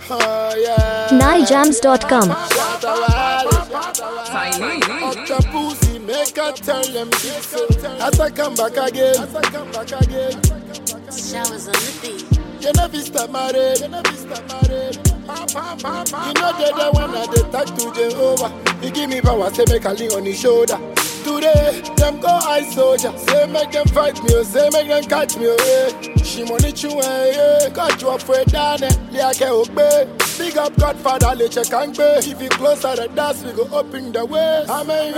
Oh yeah. NiJams.com. Up the pussy, make her tell them this. As I come back again. Showers on the beat. You never stop married. You know the when I dey talk to Jehovah. He give me power, say make a link on his shoulder. Today, them go ice soldier. Say make them fight me, say make them catch me. She money chew, catch you up for a dane. Liake obey. Big up Godfather, let you can be. If you closer the dance, we go open the way. Amen,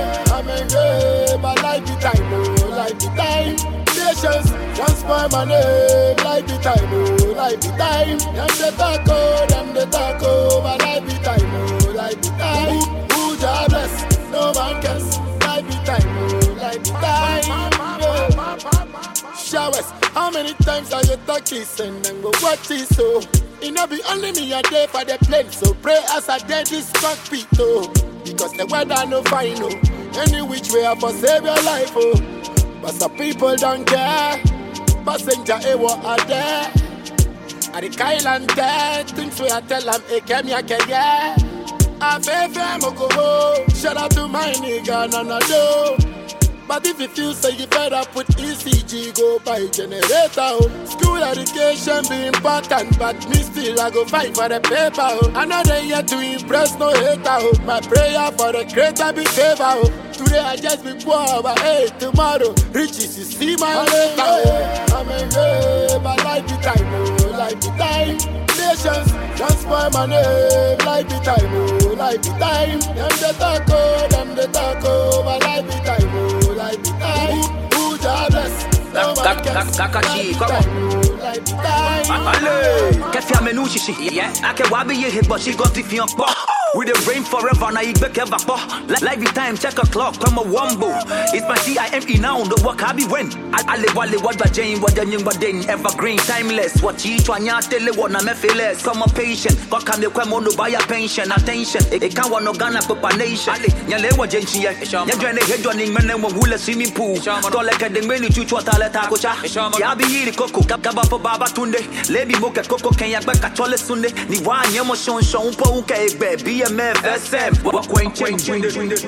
but like the time, oh, like the time. Patience, once my name, like the time, oh, like the time. Them the taco, but like the time, oh, like the time. Who jobless, no man cares, like the time, oh, like the time. Yeah. Showers, how many times are you talking, and then go watch this, so. It no be only me a day for the plane, so pray as I did this cockpit, oh. Because the weather no fine, oh. Any which way I for save your life, oh. But some people don't care. Passenger, what are there? At the Kailan there, things we I tell them, came here, yeah. I feel shout out to my nigga, no, do. But if you feel say you better put ECG, go buy generator. School education be important, but me still I go fight for the paper. Another year to impress no hater. My prayer for the greater be favor. Today I just be poor, but hey, tomorrow riches you see my later. I'm a but like the time, oh, like the time. Nations, don't spoil my name, like the time, oh, like the time. Them the taco, but like the time, oh. Like the time, who jobless, no man cares. Kakachi, come on. Allez, qu'est-ce qu'il y a menou chichi? Yeah, I can wabi ye hit, but she got the fion pop. With the rain forever, now you back ever pop. Like the time, check a clock, come a wombo. It's my CIME now, the work I be when. I live what the Jane, what the young, but then evergreen, timeless. What you try, ya tell you what I'm a feel less. Come a patient, what can you come on to buy a pension? Attention, it can't want no gun up a nation. Yale what Jane, you're trying to head running men and will a swimming pool. Don't like a ding you what I let her coach. Yabi the cocoa, Kaba for Baba Tunde. Lady Moka Coco, can you back at Chola Sunday? The one Yamoshon, Shon Poke, baby, SM. What quaint change? I'm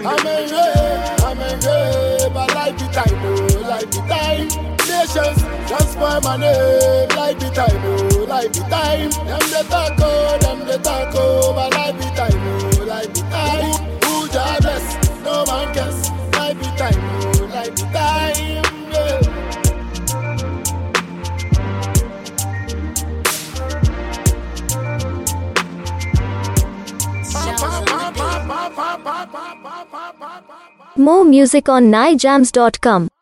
a but like the time, oh, like the time. Nations, don't spoil my name, like the time, oh, like the time. Them the taco, but like the time, oh, like the time. Who jobless, no man cares, like the time, oh, like the time. Yeah. More music on NiJams.com.